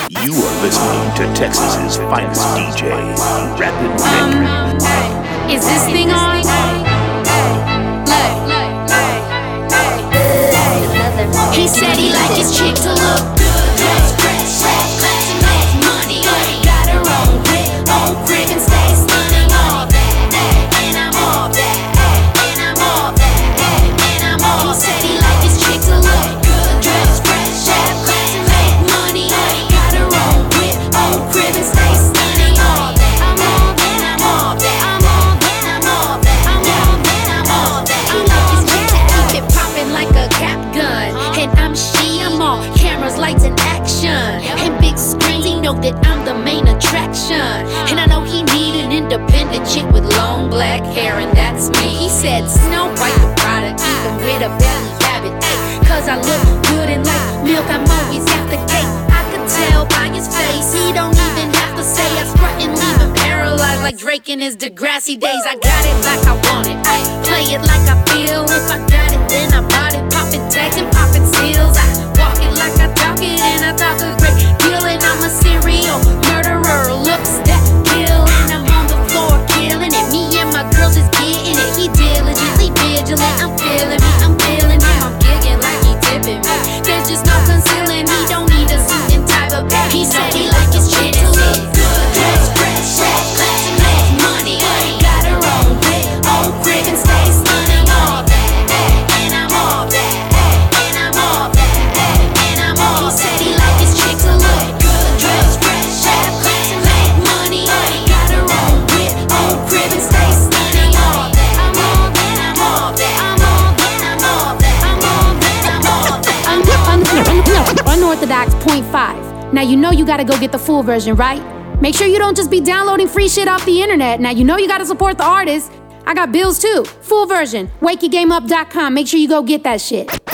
You are listening to Texas's finest DJ, Rapid Record. Is this thing on? He said he liked his chick to look good, dress fresh, classy, make money. Got her own whip, own crib, and stay stunning. All that, and I'm all that, and I'm all that, and I'm all that. He said he liked his chick to look good, dress fresh, classy, make money. Got her own whip, own crib, and stay stunning. All that, I'm all that, I'm all that, I'm all that, I'm all that, I'm all that, I'm all that. He liked his chick to keep it popping like a cap gun. And I'm all cameras, lights, and action. And big screens, he know that I'm the main attraction. And I know he need an independent chick with long black hair, and that's me. He said Snow White the product, even with a belly habit. Cause I look good and like milk, I'm always at the gate. I could tell by his face, he don't even have to say I strut and leave him paralyzed like Drake in his Degrassi days. I got it like I want it, I play it like I feel. If I got it, then I bought it. Poppin' tags and poppin' seals. I walk it like I talk it, and I talk a great deal. And I'm a serial murderer, looks that kill. And I'm on the floor killing it. Me and my girls is getting it. He diligently vigilant. I'm feeling me, I'm feeling him. I'm gigging like he tipping me. There's just no concealing. He don't need a suit and tie, but he said he like his chick to look good, dress fresh, classy, make money. Got her own whip, own crib, and stay stunning. All that, and I'm all that, and I'm all that, and I'm all that. He said he like his chick to look good, dress fresh, classy, make money. Got her own whip, own crib, and stay stunning. All that, I'm all that, I'm all that, I'm all that, I'm all that, I'm all that, I'm all that. Unorthodox 0.5. Now you know you gotta go get the full version, right? Make sure you don't just be downloading free shit off the internet. Now you know you gotta support the artist. I got bills too. Full version. WakeYourGameUp.com. Make sure you go get that shit.